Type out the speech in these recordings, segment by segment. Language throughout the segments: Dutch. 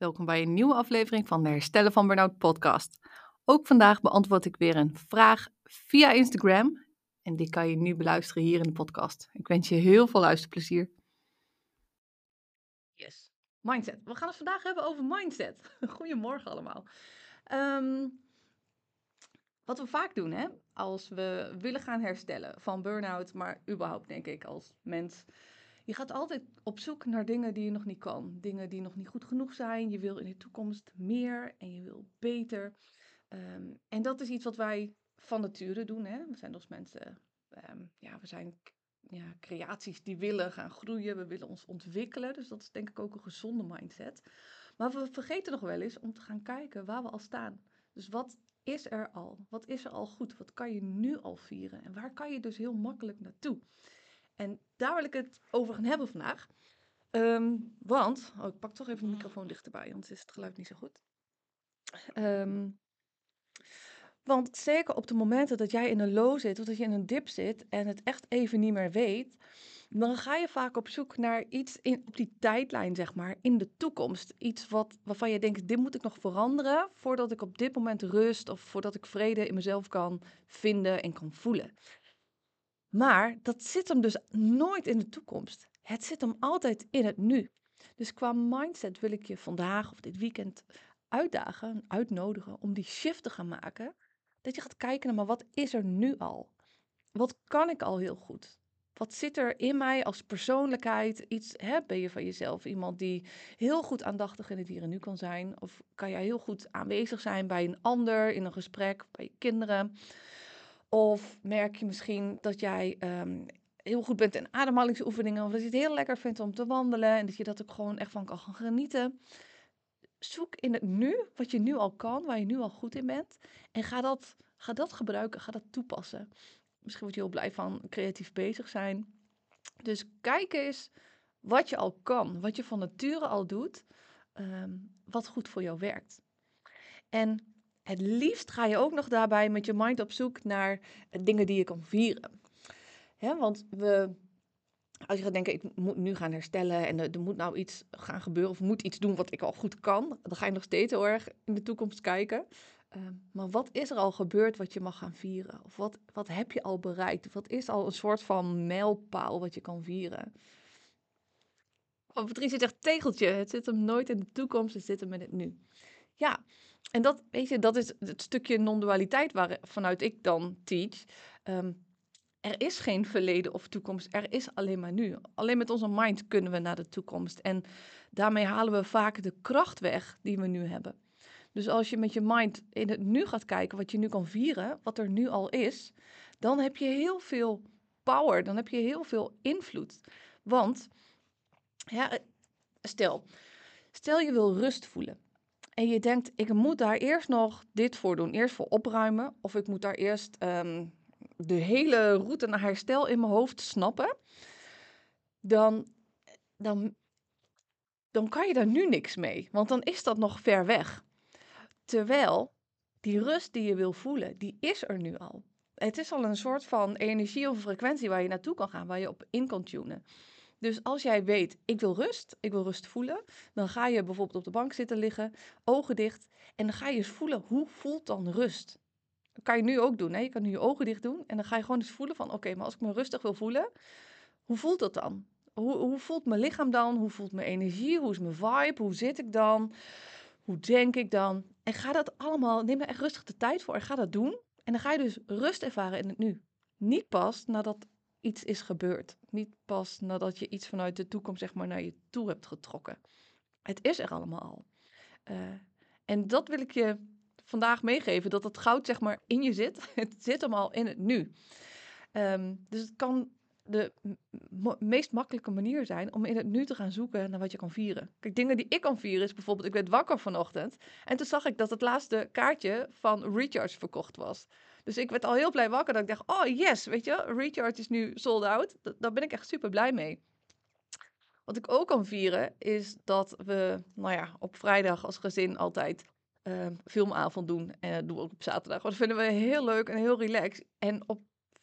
Welkom bij een nieuwe aflevering van de Herstellen van Burnout podcast. Ook vandaag beantwoord ik weer een vraag via Instagram en die kan je nu beluisteren hier in de podcast. Ik wens je heel veel luisterplezier. Yes, mindset. We gaan het vandaag hebben over mindset. Goedemorgen allemaal. Wat we vaak doen, hè, als we willen gaan herstellen van burn-out, maar überhaupt denk ik als mens. Je gaat altijd op zoek naar dingen die je nog niet kan. Dingen die nog niet goed genoeg zijn. Je wil in de toekomst meer en je wil beter. En dat is iets wat wij van nature doen. Hè? We zijn als mensen, we zijn creaties die willen gaan groeien. We willen ons ontwikkelen. Dus dat is denk ik ook een gezonde mindset. Maar we vergeten nog wel eens om te gaan kijken waar we al staan. Dus wat is er al? Wat is er al goed? Wat kan je nu al vieren? En waar kan je dus heel makkelijk naartoe? En daar wil ik het over gaan hebben vandaag. Ik pak toch even de microfoon dichterbij, anders is het geluid niet zo goed. Want zeker op de momenten dat jij in een low zit of dat je in een dip zit en het echt even niet meer weet, dan ga je vaak op zoek naar iets op die tijdlijn, zeg maar, in de toekomst. Iets waarvan je denkt, dit moet ik nog veranderen voordat ik op dit moment rust of voordat ik vrede in mezelf kan vinden en kan voelen. Maar dat zit hem dus nooit in de toekomst. Het zit hem altijd in het nu. Dus qua mindset wil ik je vandaag of dit weekend uitdagen, uitnodigen om die shift te gaan maken. Dat je gaat kijken naar, maar wat is er nu al? Wat kan ik al heel goed? Wat zit er in mij als persoonlijkheid? Ben je van jezelf iemand die heel goed aandachtig in het hier en nu kan zijn? Of kan jij heel goed aanwezig zijn bij een ander, in een gesprek, bij je kinderen? Of merk je misschien dat jij heel goed bent in ademhalingsoefeningen, of dat je het heel lekker vindt om te wandelen en dat je dat ook gewoon echt van kan gaan genieten. Zoek in het nu wat je nu al kan, waar je nu al goed in bent. En ga dat gebruiken, ga dat toepassen. Misschien word je heel blij van creatief bezig zijn. Dus kijk eens wat je al kan, wat je van nature al doet, wat goed voor jou werkt. En het liefst ga je ook nog daarbij met je mind op zoek naar dingen die je kan vieren. Want als je gaat denken, ik moet nu gaan herstellen en er moet nou iets gaan gebeuren of moet iets doen wat ik al goed kan, dan ga je nog steeds heel erg in de toekomst kijken. Maar wat is er al gebeurd wat je mag gaan vieren? Of wat heb je al bereikt? Wat is al een soort van mijlpaal wat je kan vieren? Oh, Patricia zegt tegeltje, het zit hem nooit in de toekomst, het zit hem in het nu. Ja, en dat is het stukje non-dualiteit vanuit ik dan teach. Er is geen verleden of toekomst, er is alleen maar nu. Alleen met onze mind kunnen we naar de toekomst. En daarmee halen we vaak de kracht weg die we nu hebben. Dus als je met je mind in het nu gaat kijken, wat je nu kan vieren, wat er nu al is, dan heb je heel veel power, dan heb je heel veel invloed. Want, ja, stel je wil rust voelen. En je denkt, ik moet daar eerst nog dit voor doen. Eerst voor opruimen. Of ik moet daar eerst de hele route naar herstel in mijn hoofd snappen. Dan kan je daar nu niks mee. Want dan is dat nog ver weg. Terwijl die rust die je wil voelen, die is er nu al. Het is al een soort van energie of frequentie waar je naartoe kan gaan. Waar je op in kan tunen. Dus als jij weet, ik wil rust voelen, dan ga je bijvoorbeeld op de bank zitten liggen, ogen dicht, en dan ga je eens voelen, hoe voelt dan rust? Dat kan je nu ook doen, hè? Je kan nu je ogen dicht doen en dan ga je gewoon eens voelen van, oké, maar als ik me rustig wil voelen, hoe voelt dat dan? Hoe voelt mijn lichaam dan? Hoe voelt mijn energie? Hoe is mijn vibe? Hoe zit ik dan? Hoe denk ik dan? En ga dat allemaal, neem er echt rustig de tijd voor en ga dat doen. En dan ga je dus rust ervaren in het nu. Niet pas nadat iets is gebeurd. Niet pas nadat je iets vanuit de toekomst zeg maar naar je toe hebt getrokken. Het is er allemaal al. En dat wil ik je vandaag meegeven, dat het goud zeg maar in je zit. Het zit hem al in het nu. Dus het kan de meest makkelijke manier zijn om in het nu te gaan zoeken naar wat je kan vieren. Kijk, dingen die ik kan vieren is bijvoorbeeld, ik werd wakker vanochtend en toen zag ik dat het laatste kaartje van Recharge verkocht was. Dus ik werd al heel blij wakker dat ik dacht, oh yes, weet je, Recharge is nu sold out. Daar ben ik echt super blij mee. Wat ik ook kan vieren is dat we, op vrijdag als gezin altijd filmavond doen. En dat doen we ook op zaterdag. Want dat vinden we heel leuk en heel relaxed. En op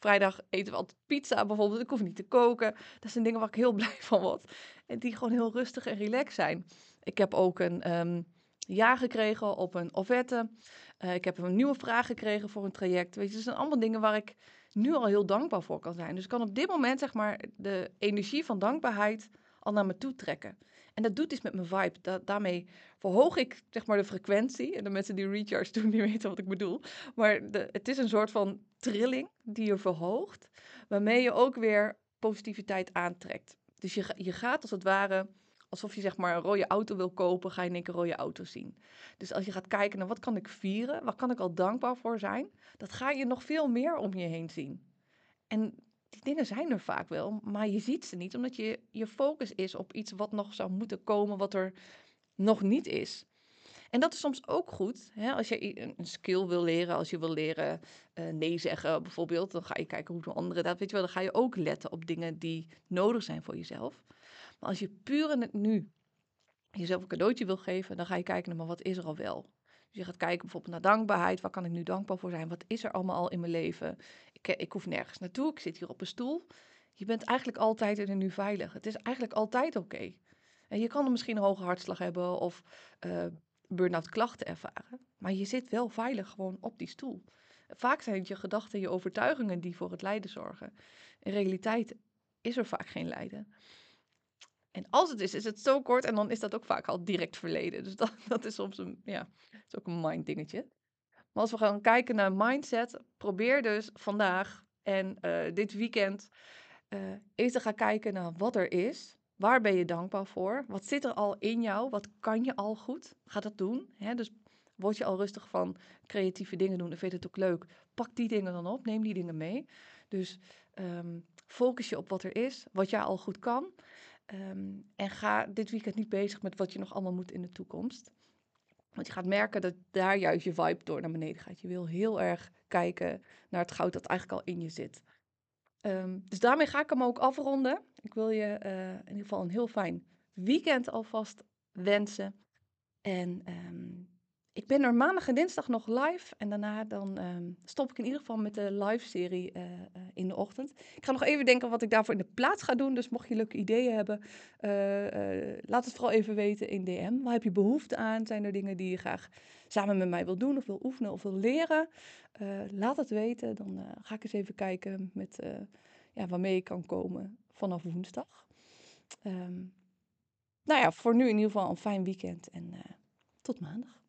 Vrijdag eten we altijd pizza bijvoorbeeld. Ik hoef niet te koken. Dat zijn dingen waar ik heel blij van word. En die gewoon heel rustig en relaxed zijn. Ik heb ook een ja gekregen op een offerte. Ik heb een nieuwe vraag gekregen voor een traject. Weet je, dat zijn allemaal dingen waar ik nu al heel dankbaar voor kan zijn. Dus ik kan op dit moment zeg maar de energie van dankbaarheid al naar me toe trekken. En dat doet iets met mijn vibe. Daarmee verhoog ik zeg maar de frequentie. En de mensen die recharge doen, die weten wat ik bedoel. Maar het is een soort van trilling die je verhoogt, waarmee je ook weer positiviteit aantrekt. Dus je gaat als het ware, alsof je zeg maar een rode auto wil kopen, ga je in één keer rode auto's zien. Dus als je gaat kijken naar wat kan ik vieren, waar kan ik al dankbaar voor zijn, dat ga je nog veel meer om je heen zien. En die dingen zijn er vaak wel, maar je ziet ze niet, omdat je focus is op iets wat nog zou moeten komen, wat er nog niet is. En dat is soms ook goed, hè, als je een skill wil leren, als je wil leren nee zeggen bijvoorbeeld, dan ga je kijken hoe doen anderen dat, weet je wel, dan ga je ook letten op dingen die nodig zijn voor jezelf. Maar als je puur in het nu jezelf een cadeautje wil geven, dan ga je kijken naar, maar wat is er al wel? Dus je gaat kijken bijvoorbeeld naar dankbaarheid. Waar kan ik nu dankbaar voor zijn? Wat is er allemaal al in mijn leven? Ik hoef nergens naartoe. Ik zit hier op een stoel. Je bent eigenlijk altijd in het nu veilig. Het is eigenlijk altijd oké. En je kan er misschien een hoge hartslag hebben of burn-out klachten ervaren. Maar je zit wel veilig gewoon op die stoel. Vaak zijn het je gedachten en je overtuigingen die voor het lijden zorgen. In realiteit is er vaak geen lijden. En als het is het zo kort en dan is dat ook vaak al direct verleden. Dus dat is soms is ook een mind dingetje. Maar als we gaan kijken naar mindset, probeer dus vandaag en dit weekend eens te gaan kijken naar wat er is. Waar ben je dankbaar voor? Wat zit er al in jou? Wat kan je al goed? Ga dat doen. Hè? Dus word je al rustig van creatieve dingen doen en vind je het ook leuk. Pak die dingen dan op, neem die dingen mee. Dus focus je op wat er is, wat jij al goed kan. En ga dit weekend niet bezig met wat je nog allemaal moet in de toekomst. Want je gaat merken dat daar juist je vibe door naar beneden gaat. Je wil heel erg kijken naar het goud dat eigenlijk al in je zit. Dus daarmee ga ik hem ook afronden. Ik wil je in ieder geval een heel fijn weekend alvast wensen. En ik ben er maandag en dinsdag nog live. En daarna dan stop ik in ieder geval met de live-serie in de ochtend. Ik ga nog even denken wat ik daarvoor in de plaats ga doen. Dus mocht je leuke ideeën hebben, laat het vooral even weten in DM. Waar heb je behoefte aan? Zijn er dingen die je graag samen met mij wil doen of wil oefenen of wil leren? Laat het weten. Dan ga ik eens even kijken met waarmee ik kan komen vanaf woensdag. Nou ja, voor nu in ieder geval een fijn weekend en tot maandag.